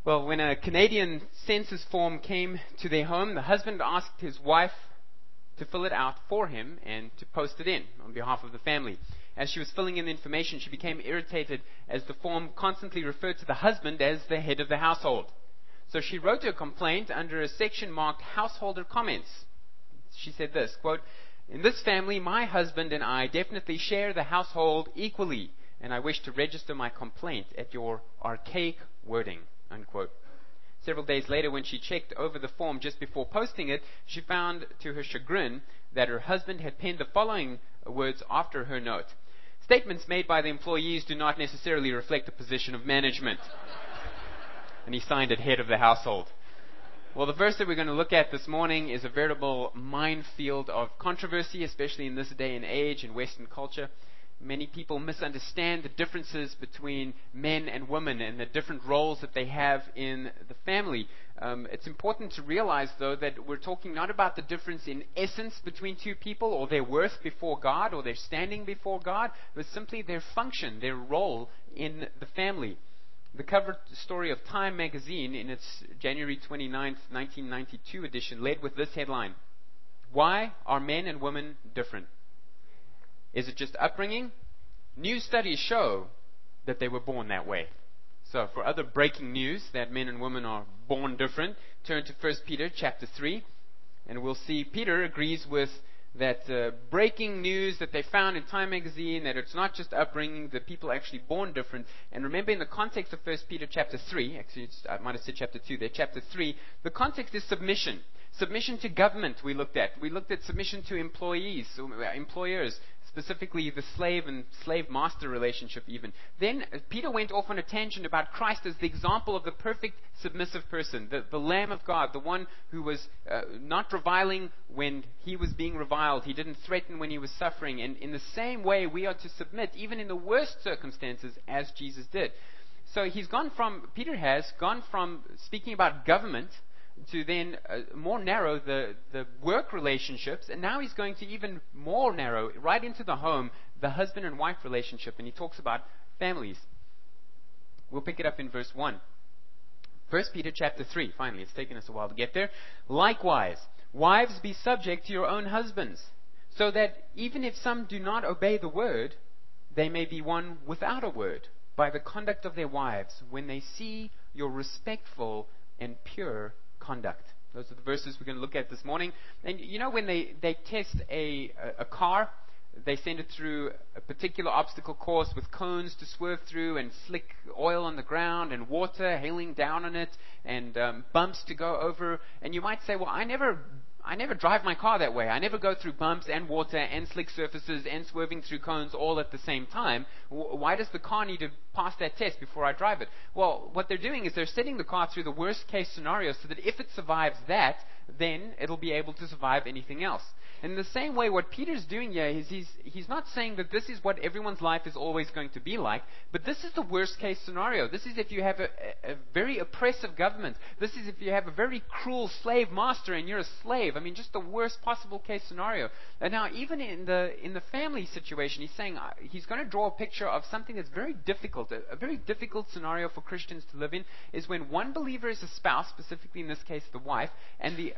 Well, when a Canadian census form came to their home, the husband asked his wife to fill it out for him and to post it in on behalf of the family. As she was filling in the information, she became irritated as the form constantly referred to the husband as the head of the household. So she wrote a complaint under a section marked Householder Comments. She said this, quote, "In this family, my husband and I definitely share the household equally, and I wish to register my complaint at your archaic wording," unquote. Several days later, when she checked over the form just before posting it, she found, to her chagrin, that her husband had penned the following words after her note: "Statements made by the employees do not necessarily reflect the position of management." And he signed it head of the household. Well, the verse that we're going to look at this morning is a veritable minefield of controversy, especially in this day and age in Western culture. Many people misunderstand the differences between men and women and the different roles that they have in the family. It's important to realize, though, that we're talking not about the difference in essence between two people or their worth before God or their standing before God, but simply their function, their role in the family. The cover story of Time magazine in its January 29th, 1992 edition led with this headline: "Why are men and women different? Is it just upbringing? New studies show that they were born that way." So for other breaking news that men and women are born different, turn to 1 Peter chapter 3, and we'll see Peter agrees with that breaking news that they found in Time magazine, that it's not just upbringing, that people are actually born different. And remember, in the context of 1 Peter chapter 3, actually I might have said chapter 2 there, chapter 3, the context is submission. Submission to government we looked at. We looked at submission to employees, employers, specifically the slave and slave-master relationship even. Then Peter went off on a tangent about Christ as the example of the perfect submissive person, the Lamb of God, the one who was not reviling when he was being reviled. He didn't threaten when he was suffering. And in the same way, we are to submit, even in the worst circumstances, as Jesus did. So Peter has gone from speaking about government to then more narrow the work relationships, and now he's going to even more narrow, right into the home, the husband and wife relationship, and he talks about families. We'll pick it up in verse 1. 1 Peter chapter 3, finally, it's taken us a while to get there. "Likewise, wives, be subject to your own husbands, so that even if some do not obey the word, they may be won without a word by the conduct of their wives, when they see your respectful and pure conduct." Those are the verses we're going to look at this morning. And you know, when they test a car, they send it through a particular obstacle course with cones to swerve through and slick oil on the ground and water hailing down on it and bumps to go over. And you might say, well, I never drive my car that way. I never go through bumps and water and slick surfaces and swerving through cones all at the same time. Why does the car need to pass that test before I drive it? Well, what they're doing is they're setting the car through the worst case scenario so that if it survives that, then it'll be able to survive anything else. In the same way, what Peter's doing here is he's not saying that this is what everyone's life is always going to be like, but this is the worst case scenario. This is if you have a very oppressive government. This is if you have a very cruel slave master and you're a slave. I mean, just the worst possible case scenario. And now, even in the family situation, he's saying he's going to draw a picture of something that's very difficult. A very difficult scenario for Christians to live in is when one believer is a spouse, specifically in this case the wife, and the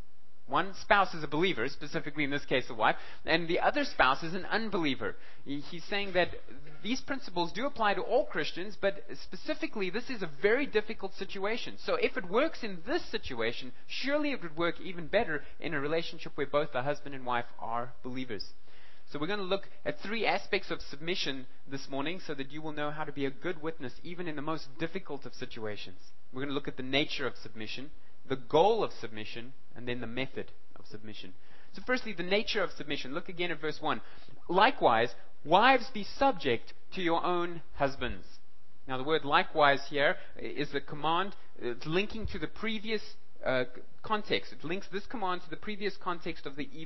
one spouse is a believer, specifically in this case a wife, and the other spouse is an unbeliever. He's saying that these principles do apply to all Christians, but specifically this is a very difficult situation. So if it works in this situation, surely it would work even better in a relationship where both the husband and wife are believers. So we're going to look at 3 aspects of submission this morning so that you will know how to be a good witness even in the most difficult of situations. We're going to look at the nature of submission, the goal of submission, and then the method of submission. So firstly, the nature of submission. Look again at verse 1. "Likewise, wives, be subject to your own husbands." Now the word likewise here is the command. It's linking to the previous context. It links this command to the previous context of the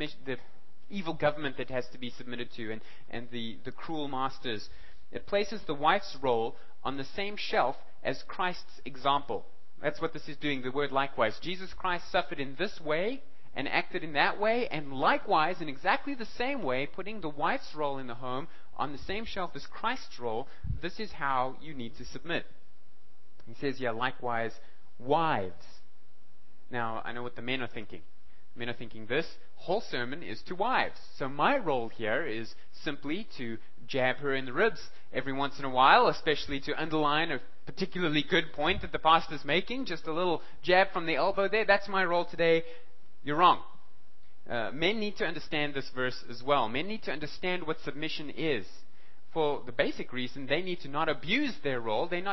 evil government that has to be submitted to and the cruel masters. It places the wife's role on the same shelf as Christ's example. That's what this is doing, the word likewise. Jesus Christ suffered in this way and acted in that way, and likewise, in exactly the same way, putting the wife's role in the home on the same shelf as Christ's role. This is how you need to submit. He says here, likewise, wives. Now, I know what the men are thinking. Men are thinking this whole sermon is to wives. So my role here is simply to jab her in the ribs every once in a while, especially to underline a particularly good point that the pastor's making. Just a little jab from the elbow there. That's my role today. You're wrong. Men need to understand this verse as well. Men need to understand what submission is. For the basic reason, they need to not abuse their role. They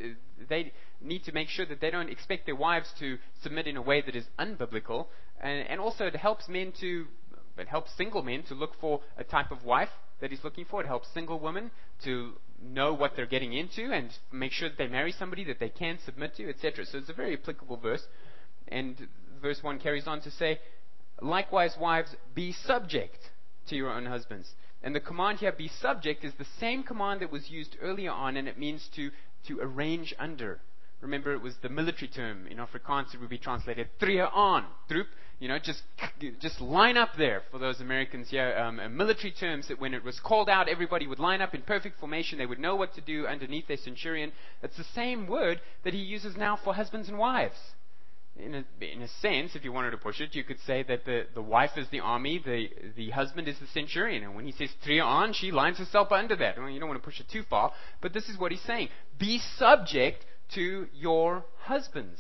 need to make sure that they don't expect their wives to submit in a way that is unbiblical. And also it helps single men to look for a type of wife that he's looking for. It helps single women to know what they're getting into and make sure that they marry somebody that they can submit to, etc. So it's a very applicable verse. And verse 1 carries on to say, likewise, wives, be subject to your own husbands. And the command here, be subject, is the same command that was used earlier on, and it means to arrange under. Remember, it was the military term. In Afrikaans, it would be translated, tree aan, troop. Just line up there for those Americans here. Military terms that when it was called out, everybody would line up in perfect formation. They would know what to do underneath their centurion. It's the same word that he uses now for husbands and wives. In a sense, if you wanted to push it, you could say that the wife is the army, the husband is the centurion. And when he says tree aan, she lines herself under that. Well, you don't want to push it too far, but this is what he's saying. Be subject to your husbands.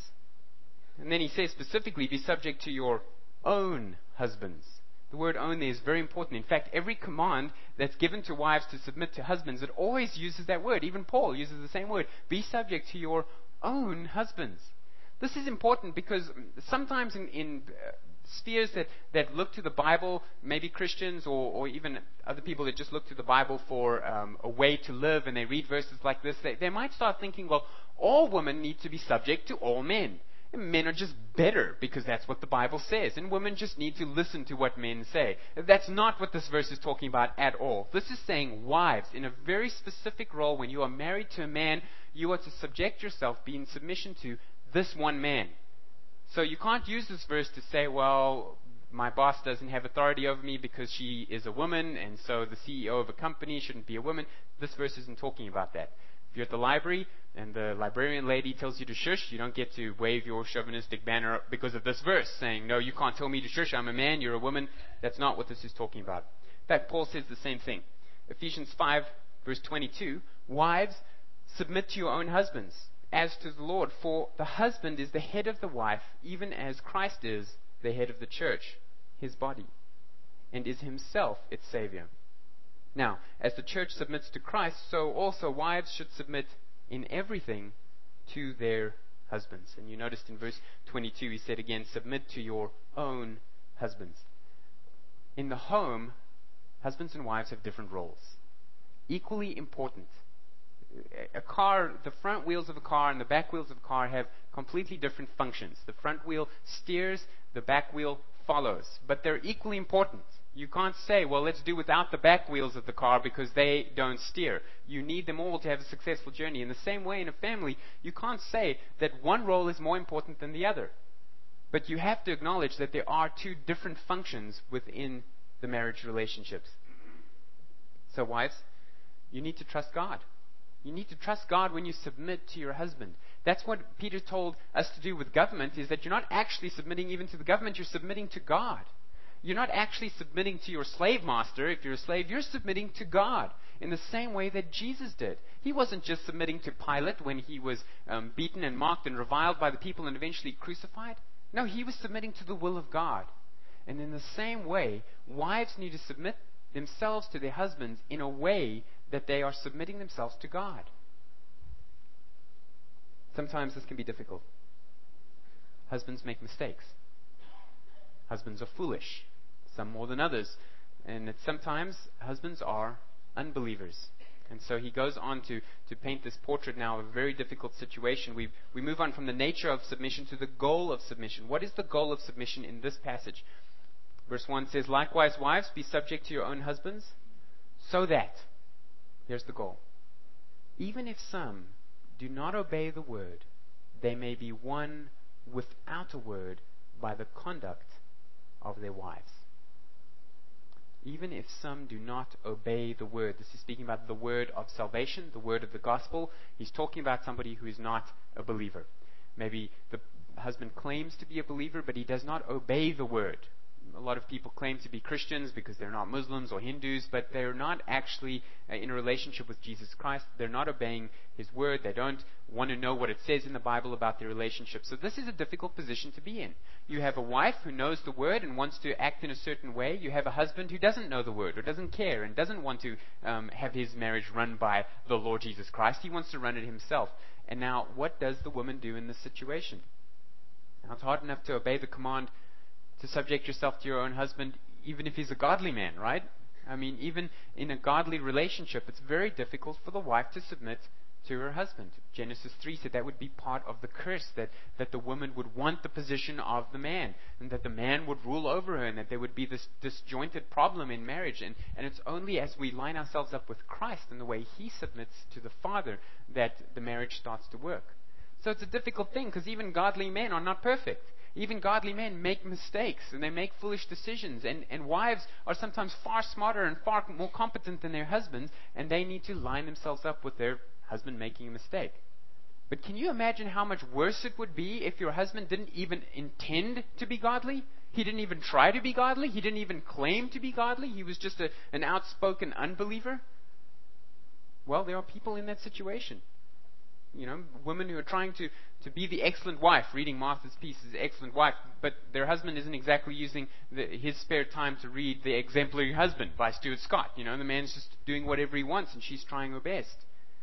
And then he says specifically, be subject to your own husbands. The word own there is very important. In fact, every command that's given to wives to submit to husbands, it always uses that word. Even Paul uses the same word. Be subject to your own husbands. This is important because sometimes in spheres that look to the Bible, maybe Christians or even other people that just look to the Bible for a way to live, and they read verses like this, they might start thinking, well, all women need to be subject to all men. And men are just better because that's what the Bible says. And women just need to listen to what men say. That's not what this verse is talking about at all. This is saying, wives, in a very specific role, when you are married to a man, you are to subject yourself, be in submission to this one man. So you can't use this verse to say, well, my boss doesn't have authority over me because she is a woman, and so the CEO of a company shouldn't be a woman. This verse isn't talking about that. If you're at the library and the librarian lady tells you to shush, you don't get to wave your chauvinistic banner because of this verse saying, no, you can't tell me to shush, I'm a man, you're a woman. That's not what this is talking about. In fact, Paul says the same thing. Ephesians 5, verse 22, wives, submit to your own husbands, as to the Lord. For the husband is the head of the wife, even as Christ is the head of the church, his body, and is himself its Savior. Now, as the church submits to Christ, so also wives should submit in everything to their husbands. And you noticed in verse 22, he said again, submit to your own husbands. In the home, husbands and wives have different roles. Equally important. A car, the front wheels of a car and the back wheels of a car have completely different functions. The front wheel steers, the back wheel follows. But they're equally important. You can't say, well, let's do without the back wheels of the car because they don't steer. You need them all to have a successful journey. In the same way, in a family, you can't say that one role is more important than the other. But you have to acknowledge that there are two different functions within the marriage relationships. So wives, you need to trust God. You need to trust God when you submit to your husband. That's what Peter told us to do with government, is that you're not actually submitting even to the government, you're submitting to God. You're not actually submitting to your slave master. If you're a slave, you're submitting to God in the same way that Jesus did. He wasn't just submitting to Pilate when he was beaten and mocked and reviled by the people and eventually crucified. No, he was submitting to the will of God. And in the same way, wives need to submit themselves to their husbands in a way that they are submitting themselves to God. Sometimes this can be difficult. Husbands make mistakes. Husbands are foolish, some more than others. And sometimes husbands are unbelievers. And so he goes on to paint this portrait now of a very difficult situation. We move on from the nature of submission to the goal of submission. What is the goal of submission in this passage? Verse 1 says, likewise, wives, be subject to your own husbands, so that, here's the goal, even if some do not obey the word, they may be won without a word by the conduct of their wives. even if some do not obey the word. This is speaking about the word of salvation, the word of the gospel. He's talking about somebody who is not a believer. Maybe the husband claims to be a believer, but he does not obey the word. A lot of people claim to be Christians because they're not Muslims or Hindus, but they're not actually in a relationship with Jesus Christ. They're not obeying His word. They don't want to know what it says in the Bible about their relationship. So this is a difficult position to be in. You have a wife who knows the word and wants to act in a certain way. You have a husband who doesn't know the word or doesn't care and doesn't want to have his marriage run by the Lord Jesus Christ. He wants to run it himself. And now, what does the woman do in this situation? Now, it's hard enough to obey the command to subject yourself to your own husband, even if he's a godly man, right? I mean, even in a godly relationship, it's very difficult for the wife to submit to her husband. Genesis 3 said that would be part of the curse, that the woman would want the position of the man, and that the man would rule over her, and that there would be this disjointed problem in marriage. And it's only as we line ourselves up with Christ and the way He submits to the Father that the marriage starts to work. So it's a difficult thing, because even godly men are not perfect. Even godly men make mistakes and they make foolish decisions. And wives are sometimes far smarter and far more competent than their husbands, and they need to line themselves up with their husband making a mistake. But can you imagine how much worse it would be if your husband didn't even intend to be godly? He didn't even try to be godly. He didn't even claim to be godly. He was just an outspoken unbeliever. Well, there are people in that situation. You know, women who are trying to be the excellent wife, reading Martha's piece as the excellent wife, but their husband isn't exactly using his spare time to read The Exemplary Husband by Stuart Scott. You know, the man's just doing whatever he wants and she's trying her best.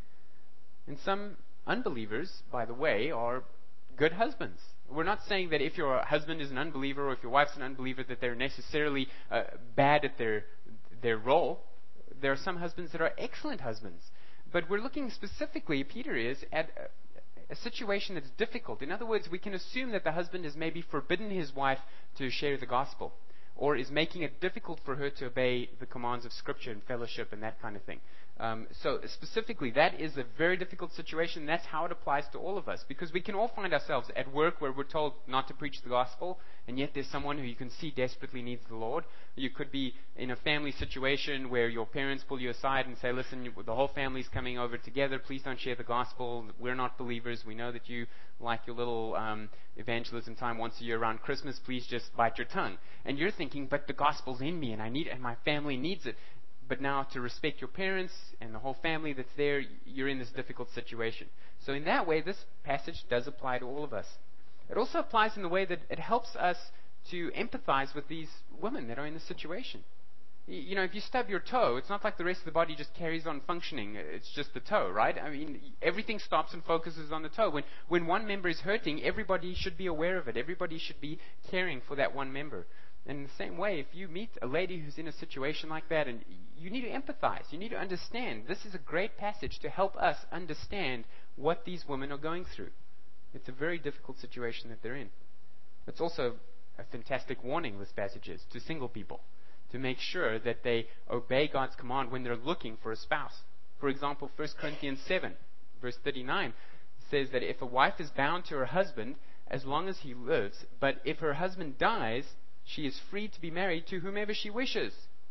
And some unbelievers, by the way, are good husbands. We're not saying that if your husband is an unbeliever or if your wife's an unbeliever that they're necessarily bad at their role. There are some husbands that are excellent husbands. But we're looking specifically, Peter is, at a situation that's difficult. In other words, we can assume that the husband has maybe forbidden his wife to share the gospel, or is making it difficult for her to obey the commands of Scripture and fellowship and that kind of thing. So specifically, that is a very difficult situation. That's how it applies to all of us, because we can all find ourselves at work where we're told not to preach the gospel, and yet there's someone who you can see desperately needs the Lord. You could be in a family situation where your parents pull you aside and say, listen, the whole family's coming over together. Please don't share the gospel. We're not believers. We know that you like your little evangelism time once a year around Christmas. Please just bite your tongue. And you're thinking, but the gospel's in me, and and my family needs it. But now, to respect your parents and the whole family that's there, you're in this difficult situation. So in that way, this passage does apply to all of us. It also applies in the way that it helps us to empathize with these women that are in this situation. You know, if you stub your toe, it's not like the rest of the body just carries on functioning. It's just the toe, right? I mean, everything stops and focuses on the toe. When one member is hurting, everybody should be aware of it. Everybody should be caring for that one member. And in the same way, if you meet a lady who's in a situation like that, and you need to empathize, you need to understand, this is a great passage to help us understand what these women are going through. It's a very difficult situation that they're in. It's also a fantastic warning, this passage is, to single people, to make sure that they obey God's command when they're looking for a spouse. For example, 1 Corinthians 7, verse 39, says that if a wife is bound to her husband as long as he lives, but if her husband dies, she is free to be married to whomever she wishes,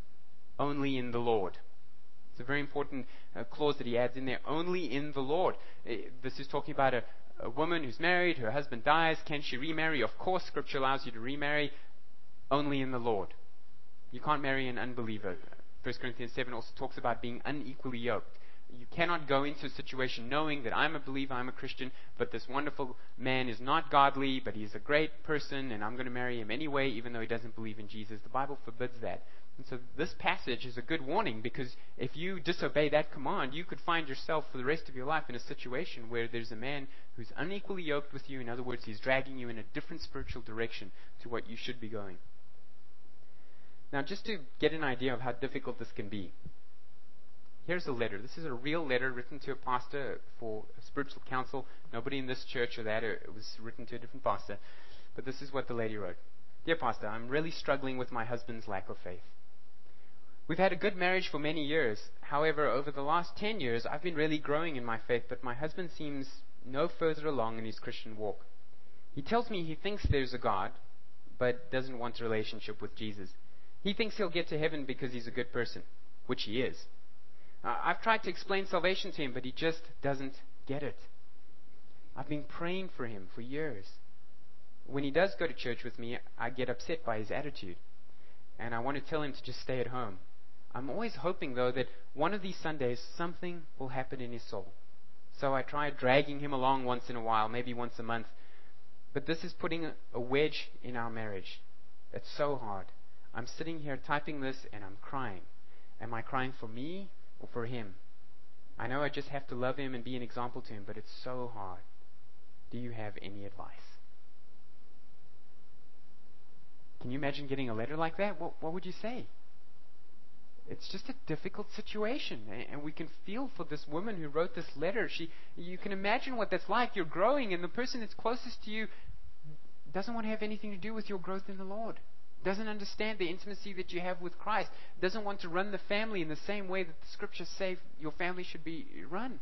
only in the Lord. It's a very important clause that he adds in there, only in the Lord. This is talking about a woman who's married, her husband dies. Can she remarry? Of course, Scripture allows you to remarry, only in the Lord. You can't marry an unbeliever. 1 Corinthians 7 also talks about being unequally yoked. You cannot go into a situation knowing that I'm a believer, I'm a Christian, but this wonderful man is not godly, but he's a great person, and I'm going to marry him anyway, even though he doesn't believe in Jesus. The Bible forbids that. And so this passage is a good warning, because if you disobey that command, you could find yourself for the rest of your life in a situation where there's a man who's unequally yoked with you. In other words, he's dragging you in a different spiritual direction to what you should be going. Now, just to get an idea of how difficult this can be, here's a letter. This is a real letter written to a pastor for a spiritual counsel. Nobody in this church or that. It was written to a different pastor. But this is what the lady wrote. Dear Pastor, I'm really struggling with my husband's lack of faith. We've had a good marriage for many years. However, over the last 10 years, I've been really growing in my faith, but my husband seems no further along in his Christian walk. He tells me he thinks there's a God, but doesn't want a relationship with Jesus. He thinks he'll get to heaven because he's a good person, which he is. I've tried to explain salvation to him, but he just doesn't get it. I've been praying for him for years. When he does go to church with me, I get upset by his attitude. And I want to tell him to just stay at home. I'm always hoping, though, that one of these Sundays something will happen in his soul. So I try dragging him along once in a while, maybe once a month. But this is putting a wedge in our marriage. It's so hard. I'm sitting here typing this and I'm crying. Am I crying for me or for him? I know I just have to love him and be an example to him, but it's so hard. Do you have any advice? Can you imagine getting a letter like that? What would you say? It's just a difficult situation, and we can feel for this woman who wrote this letter. You can imagine what that's like. You're growing, and the person that's closest to you doesn't want to have anything to do with your growth in the Lord. Doesn't understand the intimacy that you have with Christ. Doesn't want to run the family in the same way that the Scriptures say your family should be run.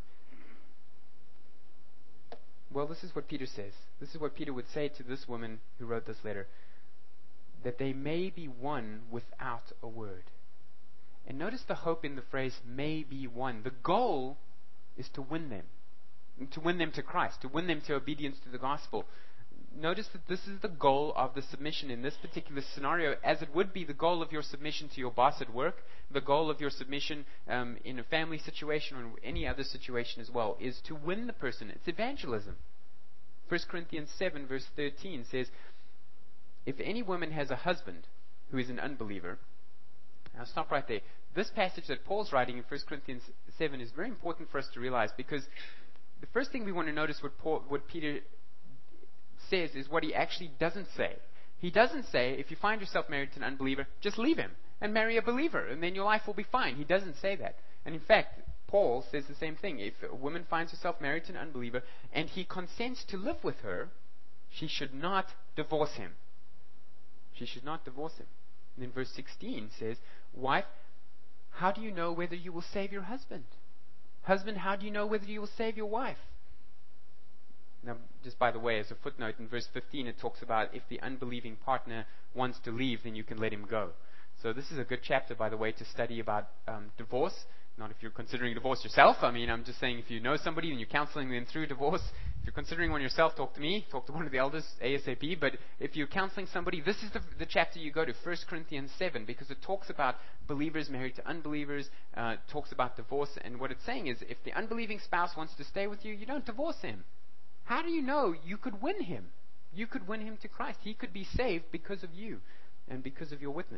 Well, this is what Peter says. This is what Peter would say to this woman who wrote this letter. That they may be won without a word. And notice the hope in the phrase, may be won. The goal is to win them to Christ, to win them to obedience to the gospel. Notice that this is the goal of the submission in this particular scenario, as it would be the goal of your submission to your boss at work, the goal of your submission in a family situation or any other situation as well, is to win the person. It's evangelism. 1 Corinthians 7 verse 13 says, if any woman has a husband who is an unbeliever. Now stop right there. This passage that Paul's writing in 1 Corinthians 7 is very important for us to realize, because the first thing we want to notice what Peter says is what he actually doesn't say. He doesn't say, if you find yourself married to an unbeliever, just leave him and marry a believer, and then your life will be fine. He doesn't say that. And in fact, Paul says the same thing. If a woman finds herself married to an unbeliever and he consents to live with her, she should not divorce him. She should not divorce him. And then verse 16 says, wife, how do you know whether you will save your husband? Husband, how do you know whether you will save your wife? Now, just by the way, as a footnote, in verse 15 it talks about if the unbelieving partner wants to leave, then you can let him go. So this is a good chapter, by the way, to study about divorce. Not if you're considering divorce yourself. I mean, I'm just saying if you know somebody and you're counseling them through divorce. If you're considering one yourself, talk to me. Talk to one of the elders ASAP. But if you're counseling somebody, this is the chapter you go to, 1 Corinthians 7, because it talks about believers married to unbelievers, talks about divorce. And what it's saying is if the unbelieving spouse wants to stay with you, you don't divorce him. How do you know you could win him? You could win him to Christ. He could be saved because of you and because of your witness.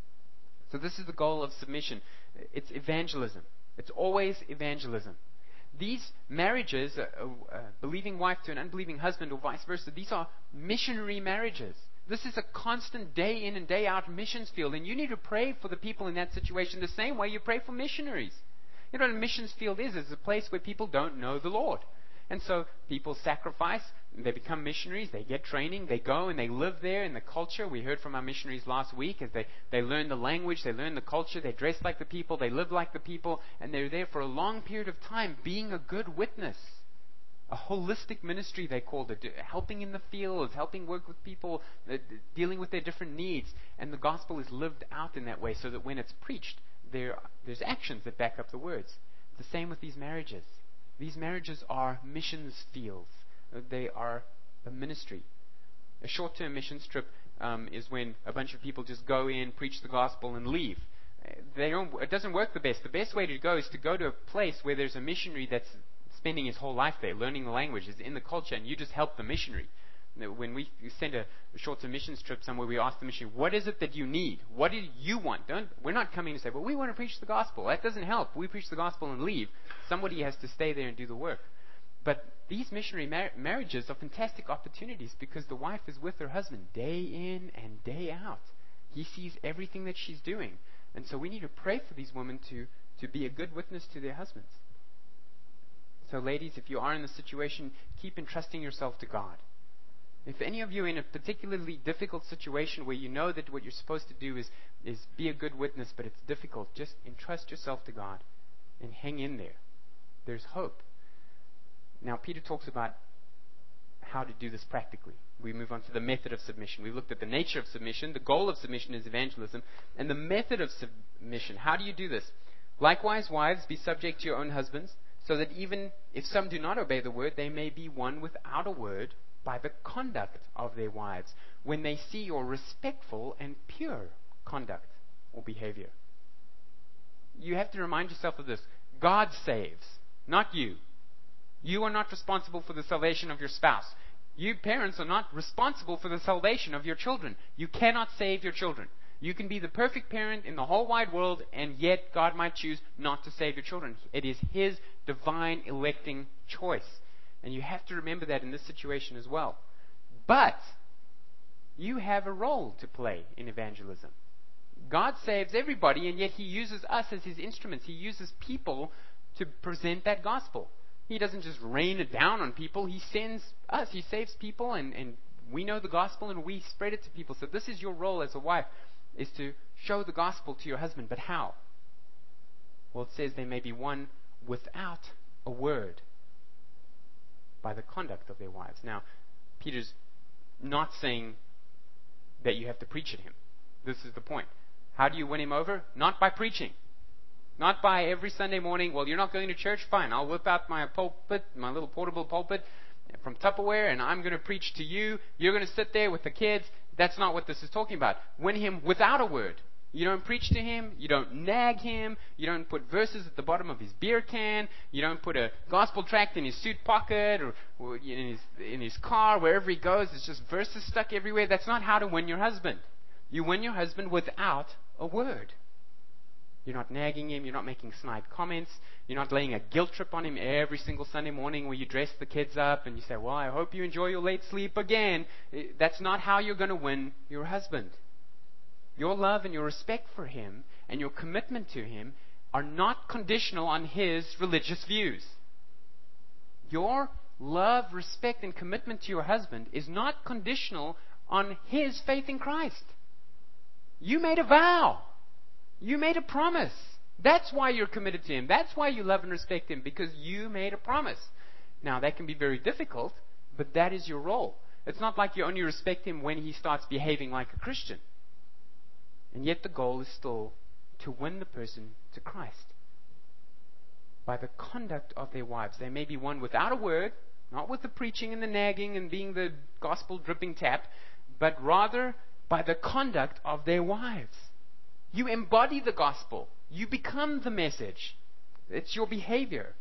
So this is the goal of submission. It's evangelism. It's always evangelism. These marriages, a believing wife to an unbelieving husband or vice versa, these are missionary marriages. This is a constant day in and day out missions field, and you need to pray for the people in that situation the same way you pray for missionaries. You know what a missions field is? It's a place where people don't know the Lord. And so people sacrifice, they become missionaries, they get training, they go and they live there in the culture. We heard from our missionaries last week as they learn the language, they learn the culture, they dress like the people, they live like the people, and they're there for a long period of time being a good witness. A holistic ministry, they called it, helping in the fields, helping work with people, dealing with their different needs. And the gospel is lived out in that way so that when it's preached, there's actions that back up the words. It's the same with these marriages. These marriages are missions fields. They are a ministry. A short-term missions trip is when a bunch of people just go in, preach the gospel, and leave. It doesn't work the best. The best way to go is to go to a place where there's a missionary that's spending his whole life there, learning the language, is in the culture, and you just help the missionary. When we send a short-term missions trip somewhere, we ask the missionary, what is it that you need? What do you want? We're not coming to say, well, we want to preach the gospel. That doesn't help. We preach the gospel and leave. Somebody has to stay there and do the work. But these missionary marriages are fantastic opportunities because the wife is with her husband day in and day out. He sees everything that she's doing. And so we need to pray for these women to be a good witness to their husbands. So ladies, if you are in this situation, keep entrusting yourself to God. If any of you are in a particularly difficult situation where you know that what you're supposed to do is be a good witness, but it's difficult, just entrust yourself to God and hang in there. There's hope. Now, Peter talks about how to do this practically. We move on to the method of submission. We've looked at the nature of submission. The goal of submission is evangelism. And the method of submission. How do you do this? Likewise, wives, be subject to your own husbands, so that even if some do not obey the word, they may be won without a word by the conduct of their wives, when they see your respectful and pure conduct or behavior. You have to remind yourself of this. God saves, not you. You are not responsible for the salvation of your spouse. You parents are not responsible for the salvation of your children. You cannot save your children. You can be the perfect parent in the whole wide world, and yet God might choose not to save your children. It is His divine electing choice. And you have to remember that in this situation as well. But you have a role to play in evangelism. God saves everybody, and yet He uses us as His instruments. He uses people to present that gospel. He doesn't just rain it down on people. He sends us. He saves people, and we know the gospel, and we spread it to people. So this is your role as a wife, is to show the gospel to your husband. But how? Well, it says they may be won without a word by the conduct of their wives. Now, Peter's not saying that you have to preach at him. This is the point. How do you win him over? Not by preaching. Not by every Sunday morning, well, you're not going to church? Fine, I'll whip out my pulpit, my little portable pulpit from Tupperware, and I'm going to preach to you. You're going to sit there with the kids. That's not what this is talking about. Win him without a word. You don't preach to him. You don't nag him. You don't put verses at the bottom of his beer can. You don't put a gospel tract in his suit pocket or in his car, wherever he goes. It's just verses stuck everywhere. That's not how to win your husband. You win your husband without a word. You're not nagging him. You're not making snide comments. You're not laying a guilt trip on him every single Sunday morning where you dress the kids up and you say, well, I hope you enjoy your late sleep again. That's not how you're going to win your husband. Your love and your respect for him and your commitment to him are not conditional on his religious views. Your love, respect, and commitment to your husband is not conditional on his faith in Christ. You made a vow. You made a promise. That's why you're committed to him. That's why you love and respect him, because you made a promise. Now, that can be very difficult, but that is your role. It's not like you only respect him when he starts behaving like a Christian. And yet the goal is still to win the person to Christ by the conduct of their wives. They may be won without a word, not with the preaching and the nagging and being the gospel dripping tap, but rather by the conduct of their wives. You embody the gospel. You become the message. It's your behavior.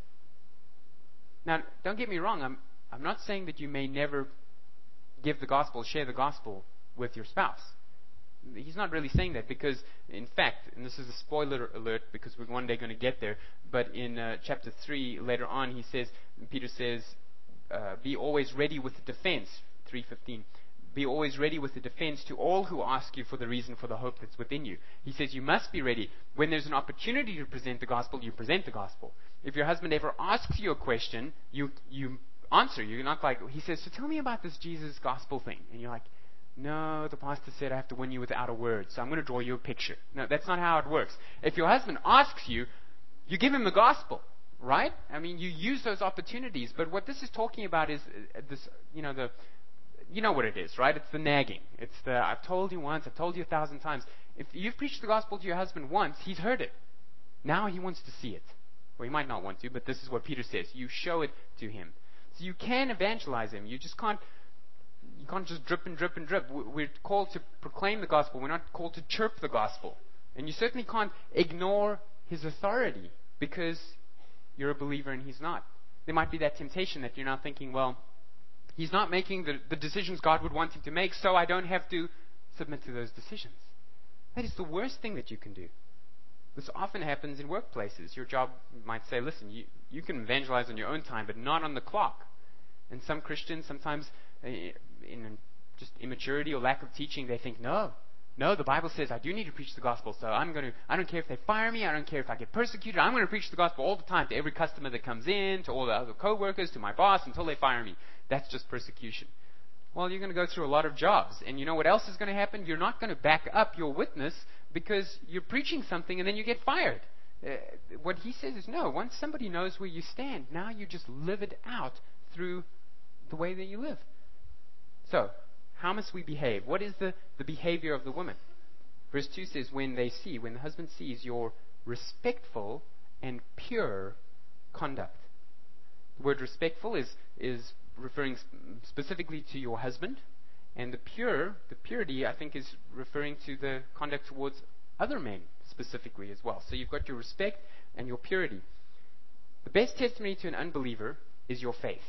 Now, don't get me wrong. I'm not saying that you may never give the gospel, share the gospel with your spouse. He's not really saying that because, in fact, and this is a spoiler alert because we're one day going to get there, but in chapter 3, later on, Peter says, be always ready with the defense, 3:15. Be always ready with the defense to all who ask you for the reason for the hope that's within you. He says you must be ready. When there's an opportunity to present the gospel, you present the gospel. If your husband ever asks you a question, you answer. You're not like, he says, so tell me about this Jesus gospel thing. And you're like, no, the pastor said I have to win you without a word, so I'm going to draw you a picture. No, that's not how it works. If your husband asks you, you give him the gospel, right? I mean, you use those opportunities. But what this is talking about is this, you know what it is, right? It's the nagging. It's the, I've told you once, I've told you 1,000 times. If you've preached the gospel to your husband once, he's heard it. Now he wants to see it. Well, he might not want to, but this is what Peter says. You show it to him. So you can evangelize him. You can't just drip and drip and drip. We're called to proclaim the gospel. We're not called to chirp the gospel. And you certainly can't ignore his authority because you're a believer and he's not. There might be that temptation that you're now thinking, well, he's not making the decisions God would want him to make, so I don't have to submit to those decisions. That is the worst thing that you can do. This often happens in workplaces. Your job might say, listen, you can evangelize on your own time, but not on the clock. And some Christians, sometimes in just immaturity or lack of teaching, they think, no, the Bible says I do need to preach the gospel, so I don't care if they fire me, I don't care if I get persecuted, I'm going to preach the gospel all the time to every customer that comes in, to all the other co-workers, to my boss, until they fire me. That's just persecution. Well, you're going to go through a lot of jobs, and you know what else is going to happen? You're not going to back up your witness because you're preaching something and then you get fired. What he says is, no, once somebody knows where you stand, now you just live it out through the way that you live. So, how must we behave? What is the behavior of the woman? Verse 2 says, when the husband sees your respectful and pure conduct. The word respectful is referring specifically to your husband, and the purity, I think, is referring to the conduct towards other men specifically as well. So you've got your respect and your purity. The best testimony to an unbeliever is your faith.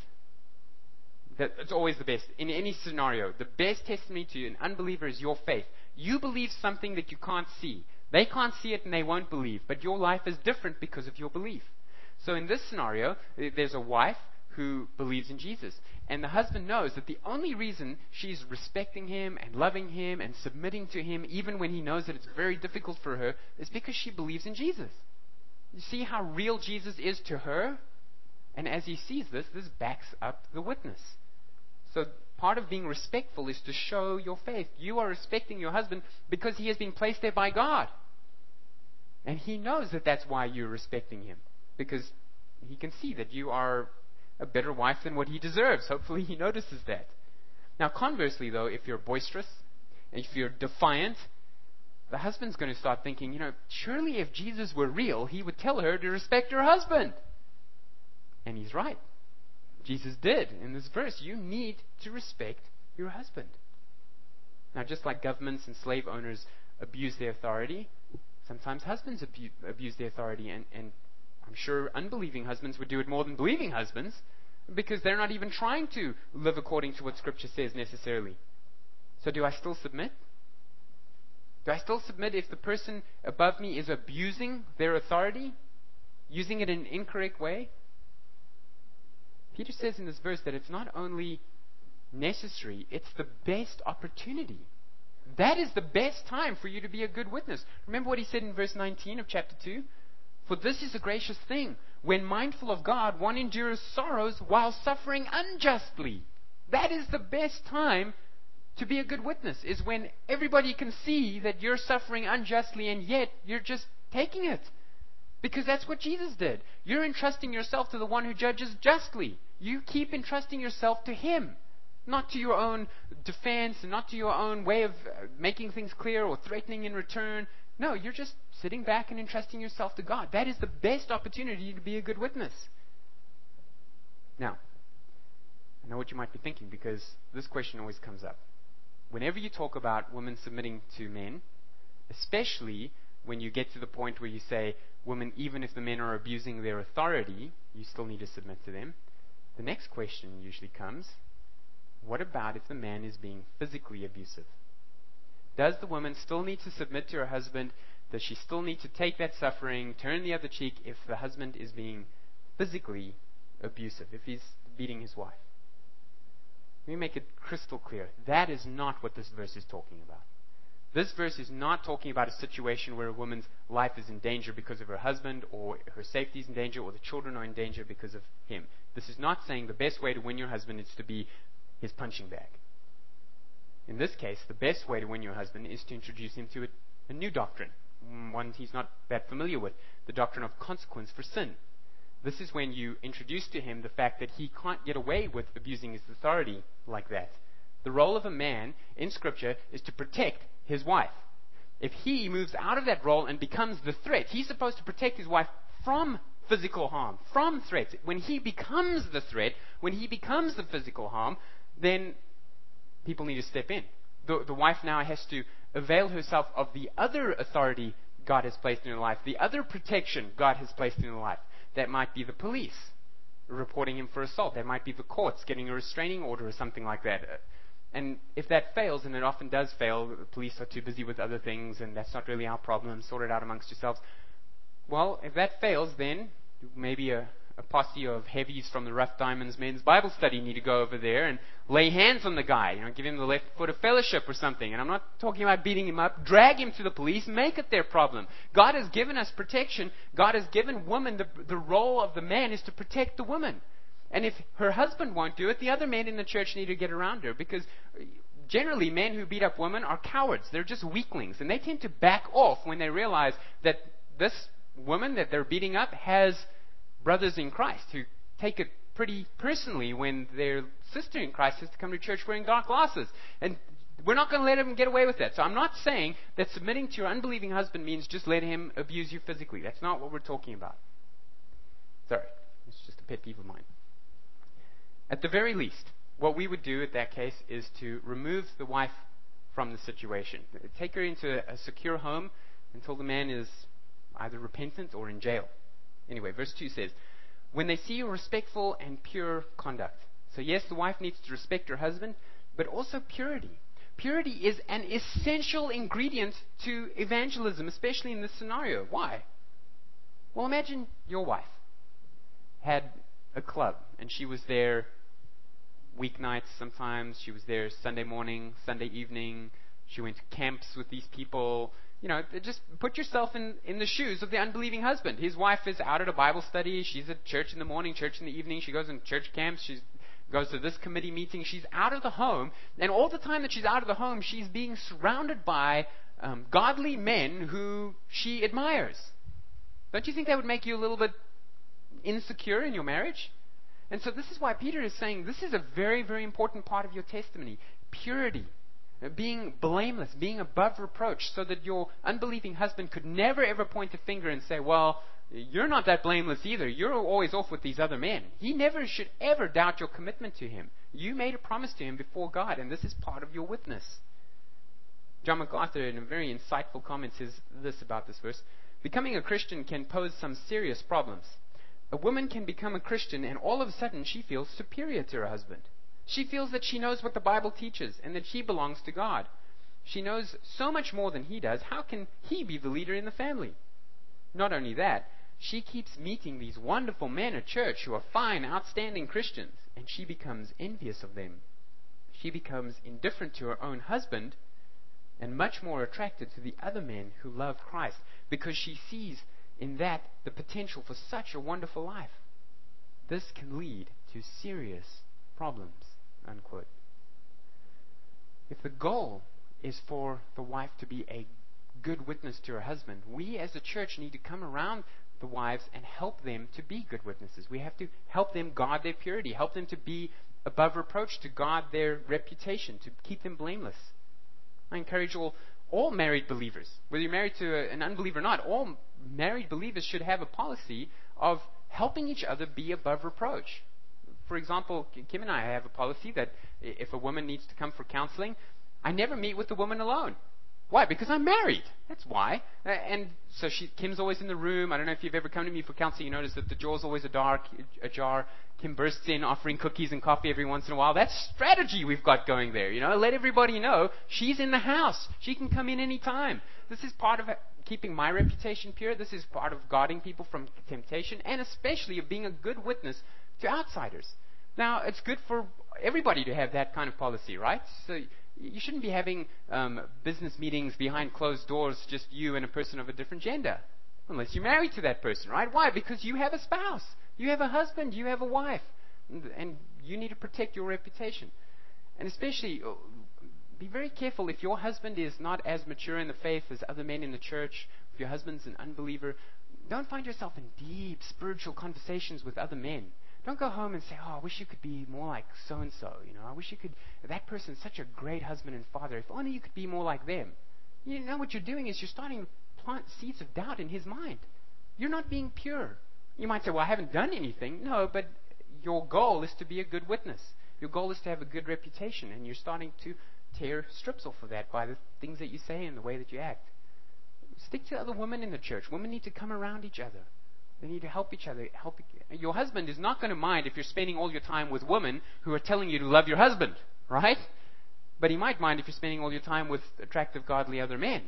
It's always the best. In any scenario, the best testimony to an unbeliever is your faith. You believe something that you can't see. They can't see it and they won't believe, but your life is different because of your belief. So in this scenario, there's a wife who believes in Jesus. And the husband knows that the only reason she's respecting him and loving him and submitting to him, even when he knows that it's very difficult for her, is because she believes in Jesus. You see how real Jesus is to her? And as he sees this backs up the witness. So part of being respectful is to show your faith. You are respecting your husband because he has been placed there by God. And he knows that that's why you're respecting him. Because he can see that you are a better wife than what he deserves. Hopefully he notices that. Now conversely though, if you're boisterous, and if you're defiant, the husband's going to start thinking, surely if Jesus were real, he would tell her to respect her husband. And he's right. Jesus did in this verse. You need to respect your husband. Now just like governments and slave owners abuse their authority, sometimes husbands abuse their authority, and I'm sure unbelieving husbands would do it more than believing husbands, because they're not even trying to live according to what Scripture says necessarily. So do I still submit? Do I still submit if the person above me is abusing their authority, using it in an incorrect way? Peter says in this verse that it's not only necessary, it's the best opportunity. That is the best time for you to be a good witness. Remember what he said in verse 19 of chapter 2? For this is a gracious thing. When mindful of God, one endures sorrows while suffering unjustly. That is the best time to be a good witness, is when everybody can see that you're suffering unjustly and yet you're just taking it. Because that's what Jesus did. You're entrusting yourself to the one who judges justly. You keep entrusting yourself to him. Not to your own defense, and not to your own way of making things clear or threatening in return. No, you're just sitting back and entrusting yourself to God. That is the best opportunity to be a good witness. Now, I know what you might be thinking, because this question always comes up. Whenever you talk about women submitting to men, especially when you get to the point where you say, women, even if the men are abusing their authority, you still need to submit to them. The next question usually comes, what about if the man is being physically abusive? Does the woman still need to submit to her husband? Does she still need to take that suffering, turn the other cheek, if the husband is being physically abusive, if he's beating his wife? Let me make it crystal clear. That is not what this verse is talking about. This verse is not talking about a situation where a woman's life is in danger because of her husband, or her safety is in danger, or the children are in danger because of him. This is not saying the best way to win your husband is to be his punching bag. In this case, the best way to win your husband is to introduce him to a new doctrine, one he's not that familiar with, the doctrine of consequence for sin. This is when you introduce to him the fact that he can't get away with abusing his authority like that. The role of a man in Scripture is to protect his wife. If he moves out of that role and becomes the threat, he's supposed to protect his wife from physical harm, from threats. When he becomes the threat, when he becomes the physical harm, then people need to step in. The wife now has to avail herself of the other authority God has placed in her life, the other protection God has placed in her life. That might be the police reporting him for assault. That might be the courts getting a restraining order or something like that. And if that fails, and it often does fail, the police are too busy with other things, and that's not really our problem, sort it out amongst yourselves. Well, if that fails, then maybe a posse of heavies from the Rough Diamonds Men's Bible Study need to go over there and lay hands on the guy, give him the left foot of fellowship or something. And I'm not talking about beating him up. Drag him to the police, make it their problem. God has given us protection. God has given women, the role of the man is to protect the woman. And if her husband won't do it, the other men in the church need to get around her, because generally men who beat up women are cowards. They're just weaklings, and they tend to back off when they realize that this woman that they're beating up has brothers in Christ who take it pretty personally when their sister in Christ has to come to church wearing dark glasses. And we're not going to let him get away with that. So I'm not saying that submitting to your unbelieving husband means just let him abuse you physically. That's not what we're talking about. Sorry, it's just a pet peeve of mine. At the very least, what we would do at that case is to remove the wife from the situation. Take her into a secure home until the man is either repentant or in jail. Anyway, verse 2 says, when they see your respectful and pure conduct. So yes, the wife needs to respect her husband, but also purity. Purity is an essential ingredient to evangelism, especially in this scenario. Why? Well, imagine your wife had a club, and she was there weeknights sometimes. She was there Sunday morning, Sunday evening. She went to camps with these people. Just put yourself in the shoes of the unbelieving husband. His wife is out at a Bible study. She's at church in the morning, church in the evening. She goes in church camps. She goes to this committee meeting. She's out of the home. And all the time that she's out of the home, she's being surrounded by godly men who she admires. Don't you think that would make you a little bit insecure in your marriage? And so this is why Peter is saying this is a very, very important part of your testimony. Purity. Being blameless, being above reproach, so that your unbelieving husband could never ever point a finger and say, well, you're not that blameless either. You're always off with these other men. He never should ever doubt your commitment to him. You made a promise to him before God, and this is part of your witness. John MacArthur, in a very insightful comment, says this about this verse. Becoming a Christian can pose some serious problems. A woman can become a Christian, and all of a sudden she feels superior to her husband. She feels that she knows what the Bible teaches and that she belongs to God. She knows so much more than he does. How can he be the leader in the family? Not only that, she keeps meeting these wonderful men at church who are fine, outstanding Christians, and she becomes envious of them. She becomes indifferent to her own husband and much more attracted to the other men who love Christ because she sees in that the potential for such a wonderful life. This can lead to serious problems. Unquote. If the goal is for the wife to be a good witness to her husband, we as a church need to come around the wives and help them to be good witnesses. We have to help them guard their purity, help them to be above reproach, to guard their reputation, to keep them blameless. I encourage all married believers, whether you're married to an unbeliever or not, all married believers should have a policy of helping each other be above reproach. For example, Kim and I have a policy that if a woman needs to come for counseling, I never meet with the woman alone. Why? Because I'm married. That's why. And so Kim's always in the room. I don't know if you've ever come to me for counseling. You notice that the door's always ajar. Kim bursts in offering cookies and coffee every once in a while. That's strategy we've got going there. Let everybody know she's in the house. She can come in any time. This is part of keeping my reputation pure. This is part of guarding people from temptation, and especially of being a good witness to outsiders. Now, it's good for everybody to have that kind of policy, right? So you shouldn't be having business meetings behind closed doors, just you and a person of a different gender, unless you're married to that person, right? Why? Because you have a spouse, you have a husband, you have a wife, and you need to protect your reputation. And especially, be very careful if your husband is not as mature in the faith as other men in the church, if your husband's an unbeliever, don't find yourself in deep spiritual conversations with other men. Don't go home and say, oh, I wish you could be more like so-and-so. I wish you could, that person's such a great husband and father. If only you could be more like them. What you're doing is you're starting to plant seeds of doubt in his mind. You're not being pure. You might say, well, I haven't done anything. No, but your goal is to be a good witness. Your goal is to have a good reputation, and you're starting to tear strips off of that by the things that you say and the way that you act. Stick to other women in the church. Women need to come around each other. They need to help each other. Your husband is not going to mind if you're spending all your time with women who are telling you to love your husband, right? But he might mind if you're spending all your time with attractive, godly other men.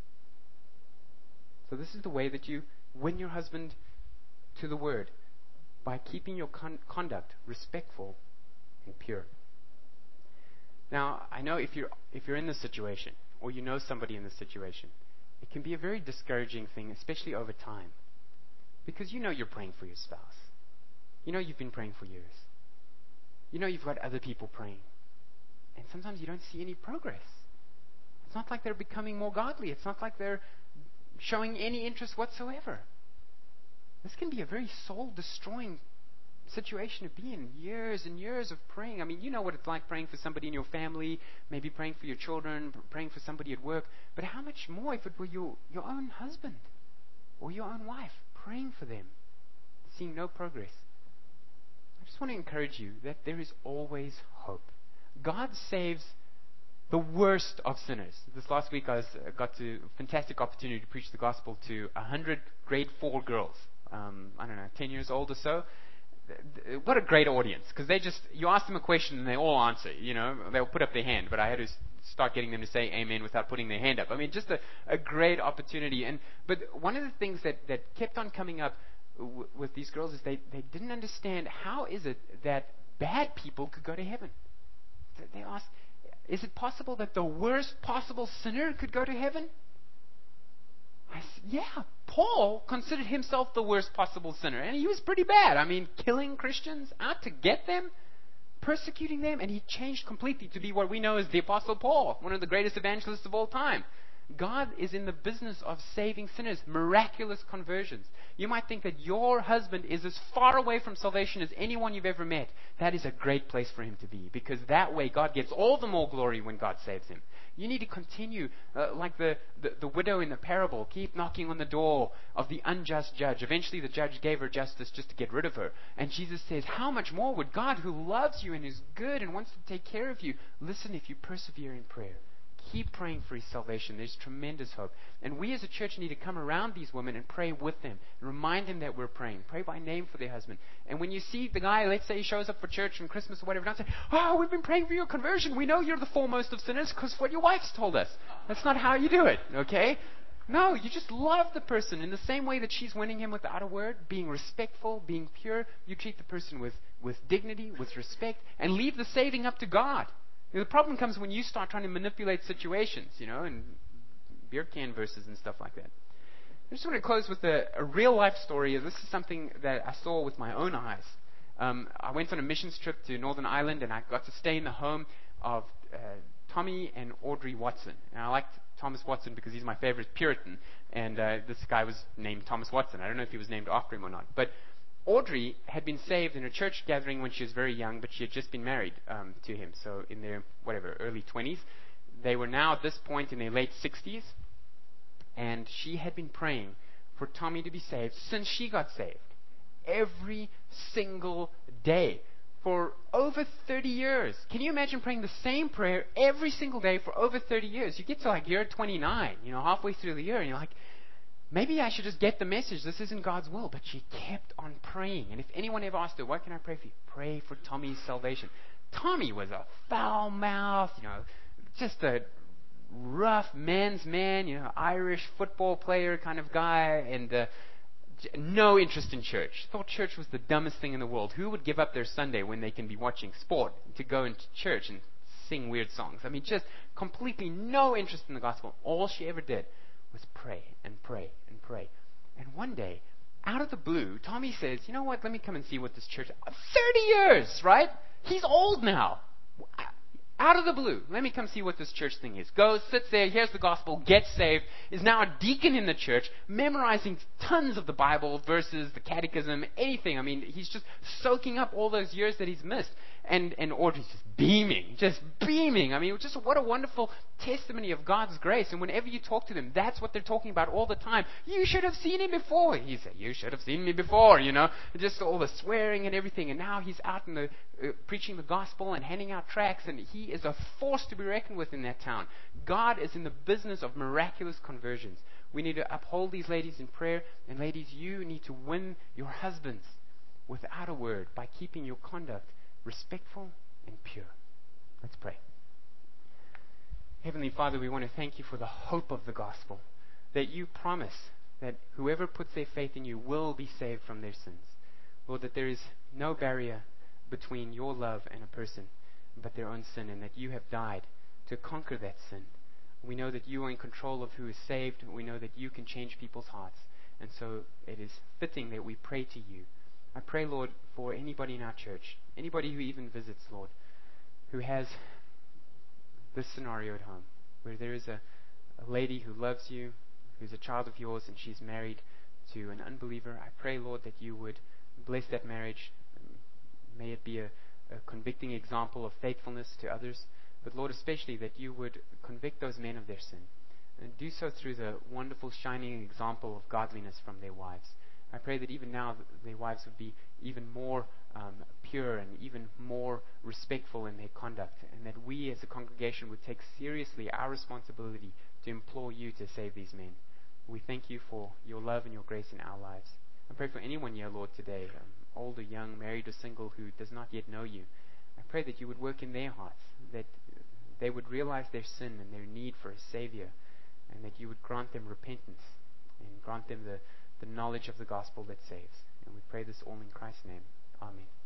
So this is the way that you win your husband to the Word, by keeping your conduct respectful and pure. Now, I know if you're in this situation, or you know somebody in this situation, it can be a very discouraging thing, especially over time. Because you're praying for your spouse. You've been praying for years. You've got other people praying. And sometimes you don't see any progress. It's not like they're becoming more godly. It's not like they're showing any interest whatsoever. This can be a very soul-destroying situation to be in. Years and years of praying. I mean, you know what it's like praying for somebody in your family, maybe praying for your children, praying for somebody at work. But how much more if it were your own husband or your own wife, praying for them, seeing no progress. I just want to encourage you that there is always hope. God saves the worst of sinners. This last week I got a fantastic opportunity to preach the gospel to 100 grade 4 girls. I don't know, 10 years old or so. What a great audience, because you ask them a question and they all answer, they'll put up their hand, but I had to start getting them to say amen without putting their hand up. I mean, just a great opportunity. But one of the things that kept on coming up with these girls is they didn't understand how is it that bad people could go to heaven. They asked, is it possible that the worst possible sinner could go to heaven? I said, yeah, Paul considered himself the worst possible sinner, and he was pretty bad. I mean, killing Christians, out to get them, persecuting them, and he changed completely to be what we know as the Apostle Paul, one of the greatest evangelists of all time. God is in the business of saving sinners, miraculous conversions. You might think that your husband is as far away from salvation as anyone you've ever met. That is a great place for him to be, because that way God gets all the more glory when God saves him. You need to continue, like the widow in the parable, keep knocking on the door of the unjust judge. Eventually the judge gave her justice just to get rid of her. And Jesus says, how much more would God, who loves you and is good and wants to take care of you, listen if you persevere in prayer. Keep praying for his salvation. There's tremendous hope. And we as a church need to come around these women and pray with them. And remind them that we're praying. Pray by name for their husband. And when you see the guy, let's say he shows up for church on Christmas or whatever, don't say, oh, we've been praying for your conversion. We know you're the foremost of sinners because what your wife's told us. That's not how you do it, okay? No, you just love the person in the same way that she's winning him without a word, being respectful, being pure. You treat the person with dignity, with respect, and leave the saving up to God. The problem comes when you start trying to manipulate situations, and beer can verses and stuff like that. I just want to close with a real-life story. This is something that I saw with my own eyes. I went on a missions trip to Northern Ireland, and I got to stay in the home of Tommy and Audrey Watson. And I liked Thomas Watson because he's my favorite Puritan, and this guy was named Thomas Watson. I don't know if he was named after him or not, but Audrey had been saved in a church gathering when she was very young, but she had just been married to him. So in their, early 20s. They were now at this point in their late 60s. And she had been praying for Tommy to be saved since she got saved. Every single day. For over 30 years. Can you imagine praying the same prayer every single day for over 30 years? You get to year 29, halfway through the year, and you're like, maybe I should just get the message. This isn't God's will. But she kept on praying. And if anyone ever asked her, what can I pray for you? Pray for Tommy's salvation. Tommy was a foul-mouthed, just a rough man's man, Irish football player kind of guy, and no interest in church. Thought church was the dumbest thing in the world. Who would give up their Sunday when they can be watching sport to go into church and sing weird songs? I mean, just completely no interest in the gospel. All she ever did was pray and pray and pray. And one day, out of the blue, Tommy says, you know what, let me come and see what this church... 30 years, right? He's old now. Out of the blue, let me come see what this church thing is. Goes, sits there, hears the gospel, gets saved, is now a deacon in the church, memorizing tons of the Bible, verses, the catechism, anything. I mean, he's just soaking up all those years that he's missed. And Audrey's just beaming. I mean, just what a wonderful testimony of God's grace. And whenever you talk to them, that's what they're talking about all the time. You should have seen him before. He said, you should have seen me before, Just all the swearing and everything. And now he's out in the preaching the gospel and handing out tracts, and he is a force to be reckoned with in that town. God is in the business of miraculous conversions. We need to uphold these ladies in prayer. And ladies, you need to win your husbands without a word by keeping your conduct respectful and pure. Let's pray. Heavenly Father, we want to thank you for the hope of the gospel, that you promise that whoever puts their faith in you will be saved from their sins. Lord, that there is no barrier between your love and a person but their own sin, and that you have died to conquer that sin. We know that you are in control of who is saved. We know that you can change people's hearts. And so it is fitting that we pray to you. I pray, Lord, for anybody in our church, anybody who even visits, Lord, who has this scenario at home, where there is a lady who loves you, who's a child of yours, and she's married to an unbeliever. I pray, Lord, that you would bless that marriage, may it be a convicting example of faithfulness to others. But Lord, especially that you would convict those men of their sin. And do so through the wonderful, shining example of godliness from their wives. I pray that even now their wives would be even more pure and even more respectful in their conduct, and that we as a congregation would take seriously our responsibility to implore you to save these men. We thank you for your love and your grace in our lives. I pray for anyone here, Lord, today, old or young, married or single, who does not yet know you. I pray that you would work in their hearts, that they would realize their sin and their need for a Savior, and that you would grant them repentance and grant them the knowledge of the gospel that saves. And we pray this all in Christ's name. Amen.